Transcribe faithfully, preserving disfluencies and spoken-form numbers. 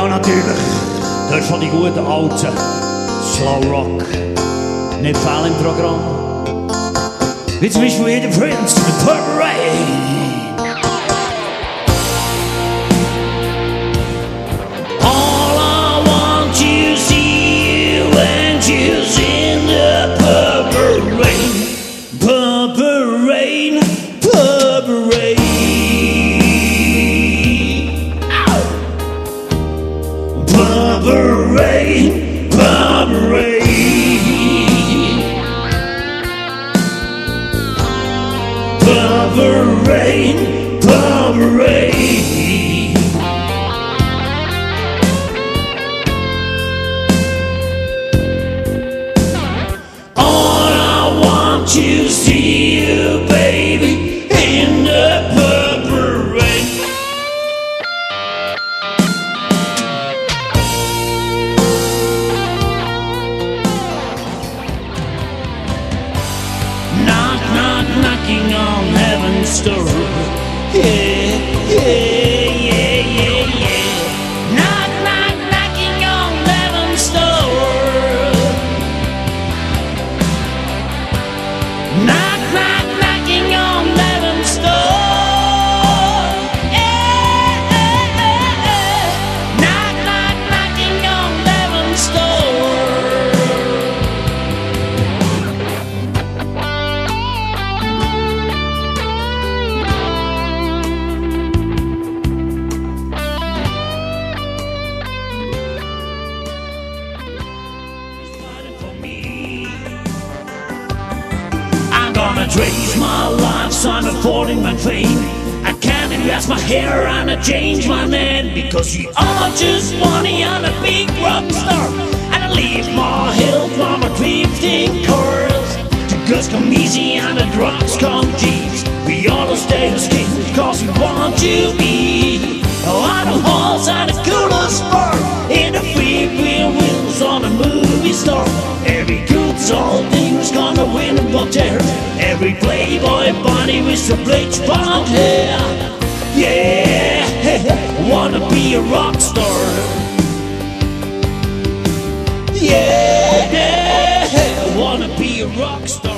Ja, natürlich. Das ist von die guten alten Slow Rock. Nicht fehl im Programm. Wie zum Beispiel hier der Prince mit Purple Rain. All I want to see you and you's in the purple rain. Purple rain, purple rain. Purple rain, purple rain. Purple rain, purple rain. All I want to see you, baby, in the purple rain. Knock, knock, knocking on heaven's door. Yeah, yeah, yeah, yeah, yeah. Knock, knock, knocking on heaven's door. Knock, knock, knocking on heaven's door. Yeah, yeah, yeah, yeah. Knock, knock, knocking on heaven's door. I'm gonna trace my life, sign affording my fame. I can't erase my hair and I change my name, because you are just money and a big rock star. And I leave my health from my drifting curls. The girls come easy and the drugs come cheap. We all stay the skin cause we want to be on the halls and the coolest spur. In the free wheel wheels on a movie star. Every good soul thing's gonna win a book there. Every playboy bunny with some bleach blonde hair. Yeah, wanna be a rock star. Yeah, wanna be a rock star.